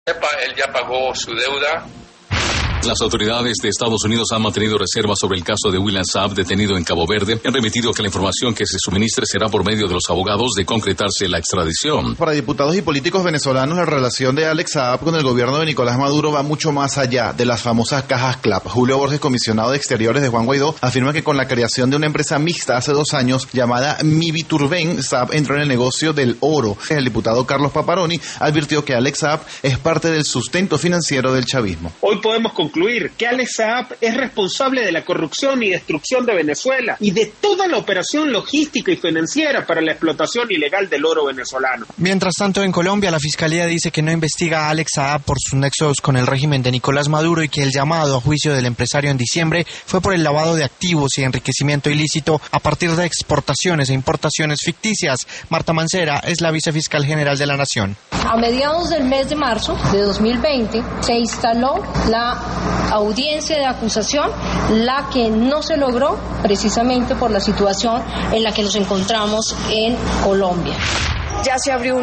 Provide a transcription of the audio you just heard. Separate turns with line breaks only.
Él ya pagó su deuda.
Las autoridades de Estados Unidos han mantenido reservas sobre el caso de William Saab, detenido en Cabo Verde. Han remitido que la información que se suministre será por medio de los abogados de concretarse la extradición.
Para diputados y políticos venezolanos, la relación de Alex Saab con el gobierno de Nicolás Maduro va mucho más allá de las famosas cajas CLAP. Julio Borges, comisionado de Exteriores de Juan Guaidó, afirma que con la creación de una empresa mixta hace 2 años llamada Miviturben, Saab entró en el negocio del oro. El diputado Carlos Paparoni advirtió que Alex Saab es parte del sustento financiero del chavismo.
Hoy podemos concluir que Alex Saab es responsable de la corrupción y destrucción de Venezuela y de toda la operación logística y financiera para la explotación ilegal del oro venezolano.
Mientras tanto, en Colombia, la Fiscalía dice que no investiga a Alex Saab por sus nexos con el régimen de Nicolás Maduro y que el llamado a juicio del empresario en diciembre fue por el lavado de activos y enriquecimiento ilícito a partir de exportaciones e importaciones ficticias. Marta Mancera es la vicefiscal general de la Nación.
A mediados del mes de marzo de 2020 se instaló la audiencia de acusación, la que no se logró precisamente por la situación en la que nos encontramos en Colombia.
Ya se abrió